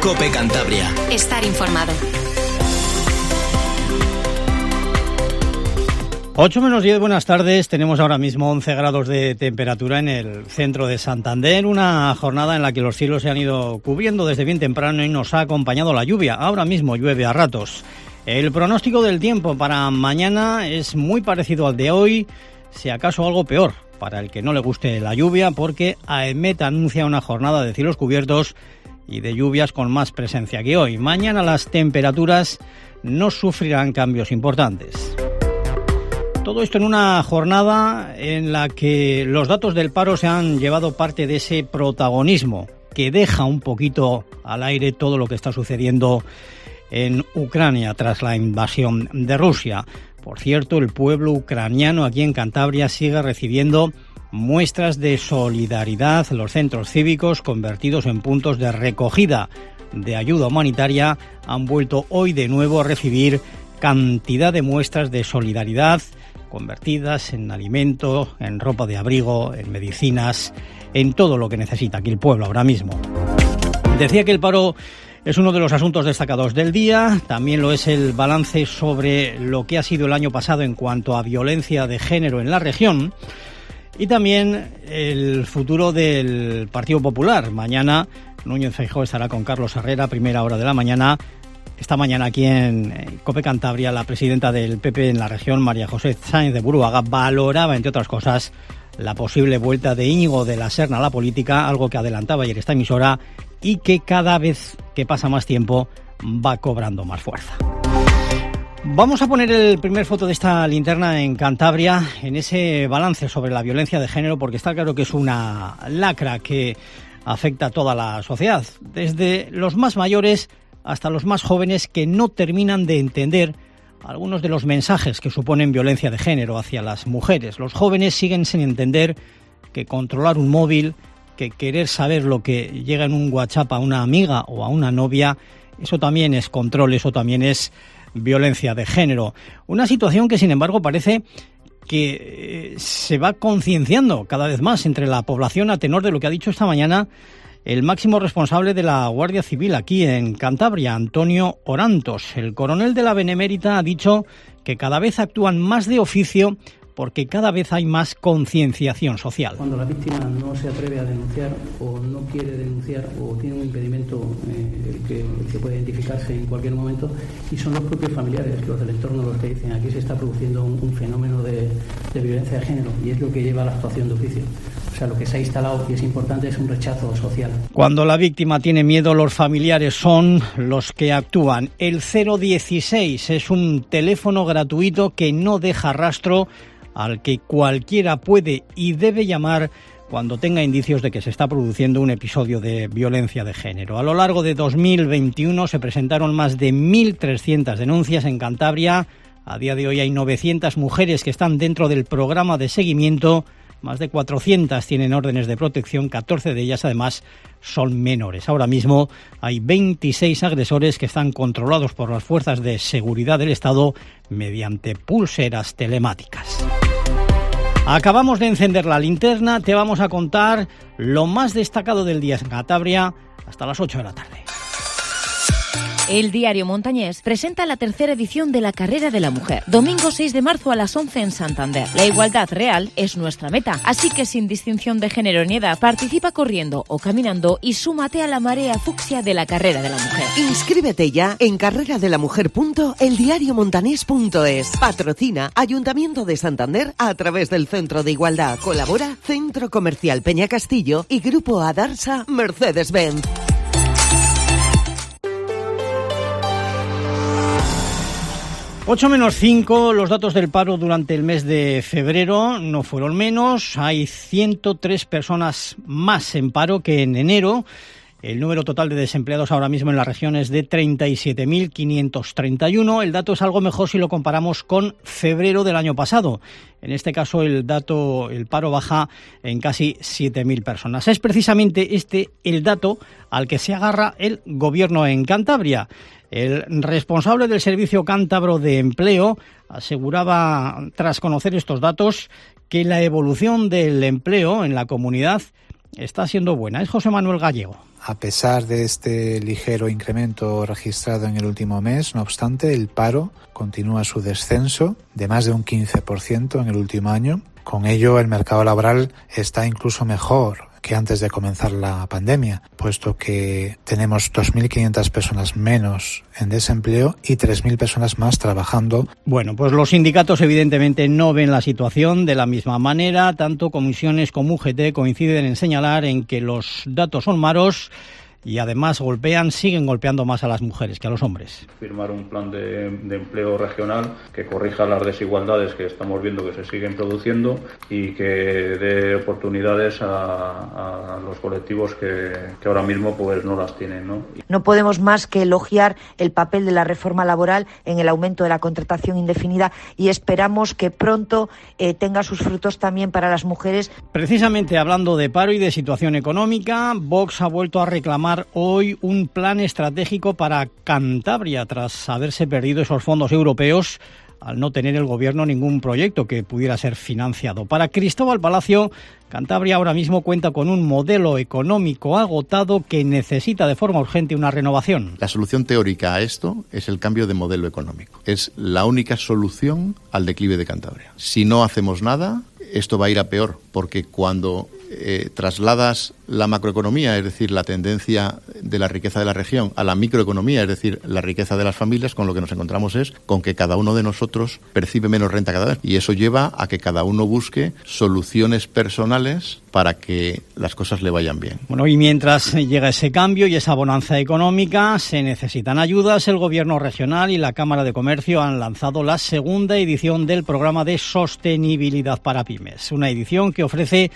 COPE Cantabria. Estar informado. 8 menos 10, buenas tardes. Tenemos ahora mismo 11 grados de temperatura en el centro de Santander. Una jornada en la que los cielos se han ido cubriendo desde bien temprano y nos ha acompañado la lluvia. Ahora mismo llueve a ratos. El pronóstico del tiempo para mañana es muy parecido al de hoy, si acaso algo peor para el que no le guste la lluvia, porque AEMET anuncia una jornada de cielos cubiertos y de lluvias con más presencia que hoy. Mañana las temperaturas no sufrirán cambios importantes. Todo esto en una jornada en la que los datos del paro se han llevado parte de ese protagonismo que deja un poquito al aire todo lo que está sucediendo en Ucrania tras la invasión de Rusia. Por cierto, el pueblo ucraniano aquí en Cantabria sigue recibiendo muestras de solidaridad. Los centros cívicos, convertidos en puntos de recogida de ayuda humanitaria, han vuelto hoy de nuevo a recibir cantidad de muestras de solidaridad convertidas en alimento, en ropa de abrigo, en medicinas, en todo lo que necesita aquí el pueblo ahora mismo. Decía que el paro es uno de los asuntos destacados del día. También lo es el balance sobre lo que ha sido el año pasado en cuanto a violencia de género en la región. Y también el futuro del Partido Popular. Mañana Núñez Feijóo estará con Carlos Herrera, primera hora de la mañana. Esta mañana aquí en COPE Cantabria, la presidenta del PP en la región, María José Sáenz de Buruaga, valoraba, entre otras cosas, la posible vuelta de Íñigo de la Serna a la política, algo que adelantaba ayer esta emisora y que cada vez que pasa más tiempo va cobrando más fuerza. Vamos a poner el primer foto de esta linterna en Cantabria, en ese balance sobre la violencia de género, porque está claro que es una lacra que afecta a toda la sociedad, desde los más mayores hasta los más jóvenes que no terminan de entender algunos de los mensajes que suponen violencia de género hacia las mujeres. Los jóvenes siguen sin entender que controlar un móvil, que querer saber lo que llega en un WhatsApp a una amiga o a una novia, eso también es control, eso también es violencia de género. Una situación que, sin embargo, parece que se va concienciando cada vez más entre la población a tenor de lo que ha dicho esta mañana el máximo responsable de la Guardia Civil aquí en Cantabria, Antonio Orantos. El coronel de la Benemérita ha dicho que cada vez actúan más de oficio porque cada vez hay más concienciación social. Cuando la víctima no se atreve a denunciar o no quiere denunciar o tiene un impedimento que puede identificarse en cualquier momento, y son los propios familiares, los del entorno, los que dicen aquí se está produciendo un fenómeno de violencia de género, y es lo que lleva a la actuación de oficio. O sea, lo que se ha instalado y es importante es un rechazo social. Cuando la víctima tiene miedo, los familiares son los que actúan. El 016 es un teléfono gratuito que no deja rastro, al que cualquiera puede y debe llamar cuando tenga indicios de que se está produciendo un episodio de violencia de género. A lo largo de 2021 se presentaron más de 1.300 denuncias en Cantabria. A día de hoy hay 900 mujeres que están dentro del programa de seguimiento. Más de 400 tienen órdenes de protección, 14 de ellas además son menores. Ahora mismo hay 26 agresores que están controlados por las fuerzas de seguridad del Estado mediante pulseras telemáticas. Acabamos de encender la linterna, te vamos a contar lo más destacado del día en Cantabria hasta las 8 de la tarde. El Diario Montañés presenta la tercera edición de la Carrera de la Mujer. Domingo 6 de marzo a las 11 en Santander. La igualdad real es nuestra meta, así que sin distinción de género ni edad, participa corriendo o caminando y súmate a la marea fucsia de la Carrera de la Mujer. Inscríbete ya en carreradelamujer.eldiariomontanés.es. Patrocina Ayuntamiento de Santander a través del Centro de Igualdad. Colabora Centro Comercial Peña Castillo y Grupo Adarsa Mercedes-Benz. Ocho menos 5, los datos del paro durante el mes de febrero no fueron menos. Hay 103 personas más en paro que en enero. El número total de desempleados ahora mismo en la región es de 37.531. El dato es algo mejor si lo comparamos con febrero del año pasado. En este caso el paro baja en casi 7.000 personas. Es precisamente el dato al que se agarra el gobierno en Cantabria. El responsable del Servicio Cántabro de Empleo aseguraba, tras conocer estos datos, que la evolución del empleo en la comunidad está siendo buena. Es José Manuel Gallego. A pesar de este ligero incremento registrado en el último mes, no obstante, el paro continúa su descenso de más de un 15% en el último año. Con ello, el mercado laboral está incluso mejor que antes de comenzar la pandemia, puesto que tenemos 2.500 personas menos en desempleo y 3.000 personas más trabajando. Bueno, pues los sindicatos evidentemente no ven la situación de la misma manera. Tanto comisiones como UGT coinciden en señalar en que los datos son malos y además siguen golpeando más a las mujeres que a los hombres. Firmar un plan de empleo regional que corrija las desigualdades que estamos viendo que se siguen produciendo y que dé oportunidades a los colectivos que ahora mismo pues no las tienen, ¿no? No podemos más que elogiar el papel de la reforma laboral en el aumento de la contratación indefinida y esperamos que pronto tenga sus frutos también para las mujeres. Precisamente hablando de paro y de situación económica, Vox ha vuelto a reclamar hoy un plan estratégico para Cantabria tras haberse perdido esos fondos europeos al no tener el gobierno ningún proyecto que pudiera ser financiado. Para Cristóbal Palacio, Cantabria ahora mismo cuenta con un modelo económico agotado que necesita de forma urgente una renovación. La solución teórica a esto es el cambio de modelo económico. Es la única solución al declive de Cantabria. Si no hacemos nada, esto va a ir a peor, porque cuando trasladas la macroeconomía, es decir, la tendencia de la riqueza de la región, a la microeconomía, es decir, la riqueza de las familias, con lo que nos encontramos es con que cada uno de nosotros percibe menos renta cada vez. Y eso lleva a que cada uno busque soluciones personales para que las cosas le vayan bien. Bueno, y mientras llega ese cambio y esa bonanza económica, se necesitan ayudas. El Gobierno regional y la Cámara de Comercio han lanzado la segunda edición del programa de sostenibilidad para pymes. Una edición que ofrece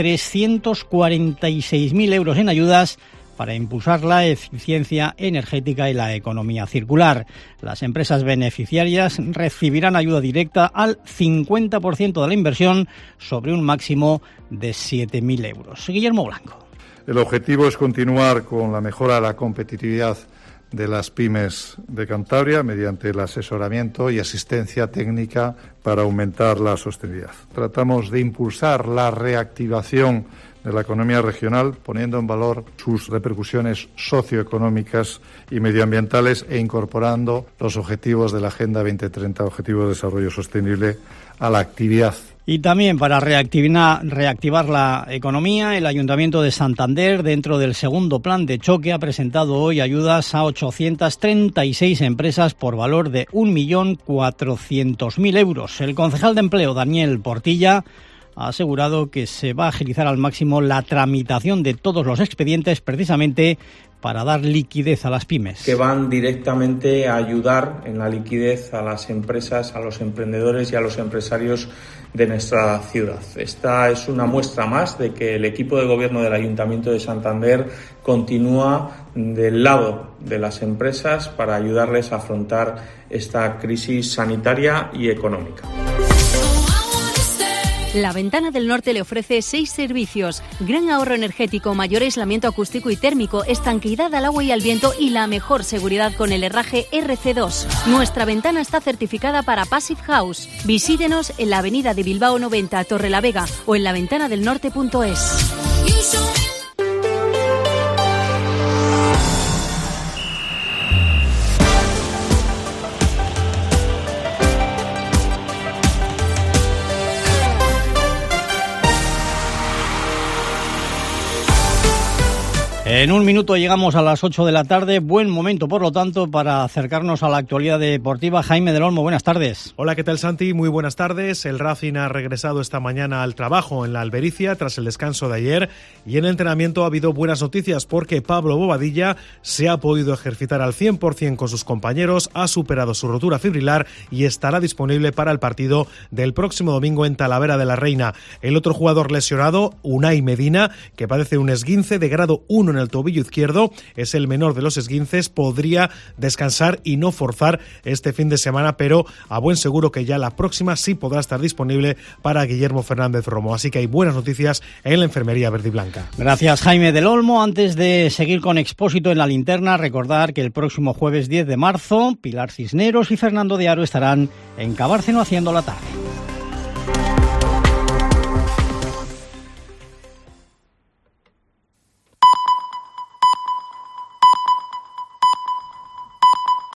346.000 euros en ayudas para impulsar la eficiencia energética y la economía circular. Las empresas beneficiarias recibirán ayuda directa al 50% de la inversión sobre un máximo de 7.000 euros. Guillermo Blanco. El objetivo es continuar con la mejora de la competitividad de las pymes de Cantabria mediante el asesoramiento y asistencia técnica para aumentar la sostenibilidad. Tratamos de impulsar la reactivación de la economía regional, poniendo en valor sus repercusiones socioeconómicas y medioambientales e incorporando los objetivos de la Agenda 2030, Objetivos de Desarrollo Sostenible, a la actividad. Y también para reactivar la economía, el Ayuntamiento de Santander, dentro del segundo plan de choque, ha presentado hoy ayudas a 836 empresas por valor de 1.400.000 euros. El concejal de Empleo, Daniel Portilla, ha asegurado que se va a agilizar al máximo la tramitación de todos los expedientes precisamente para dar liquidez a las pymes. Que van directamente a ayudar en la liquidez a las empresas, a los emprendedores y a los empresarios de nuestra ciudad. Esta es una muestra más de que el equipo de gobierno del Ayuntamiento de Santander continúa del lado de las empresas para ayudarles a afrontar esta crisis sanitaria y económica. La Ventana del Norte le ofrece 6 servicios: gran ahorro energético, mayor aislamiento acústico y térmico, estanqueidad al agua y al viento y la mejor seguridad con el herraje RC2. Nuestra ventana está certificada para Passive House. Visítenos en la avenida de Bilbao 90, Torrelavega, o en laventanadelnorte.es. En un minuto llegamos a las 8 de la tarde. Buen momento, por lo tanto, para acercarnos a la actualidad deportiva. Jaime del Olmo, buenas tardes. Hola, ¿qué tal, Santi? Muy buenas tardes. El Racing ha regresado esta mañana al trabajo en la Albericia tras el descanso de ayer, y en el entrenamiento ha habido buenas noticias porque Pablo Bobadilla se ha podido ejercitar al 100% con sus compañeros, ha superado su rotura fibrilar y estará disponible para el partido del próximo domingo en Talavera de la Reina. El otro jugador lesionado, Unai Medina, que padece un esguince de grado 1 en el tobillo izquierdo, es el menor de los esguinces, podría descansar y no forzar este fin de semana, pero a buen seguro que ya la próxima sí podrá estar disponible para Guillermo Fernández Romo. Así que hay buenas noticias en la enfermería verde y blanca. Gracias, Jaime del Olmo. Antes de seguir con Expósito en la linterna, recordar que el próximo jueves 10 de marzo, Pilar Cisneros y Fernando de Aro estarán en Cabárceno haciendo la tarde.